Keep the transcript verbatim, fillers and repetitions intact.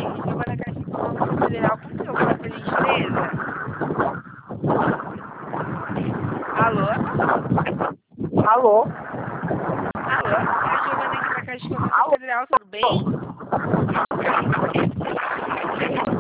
Giovana Caixa Econômica Federal, como que eu posso, por gentileza? Alô? Alô? Alô? É a Giovana aqui da Caixa Econômica Federal, tudo bem?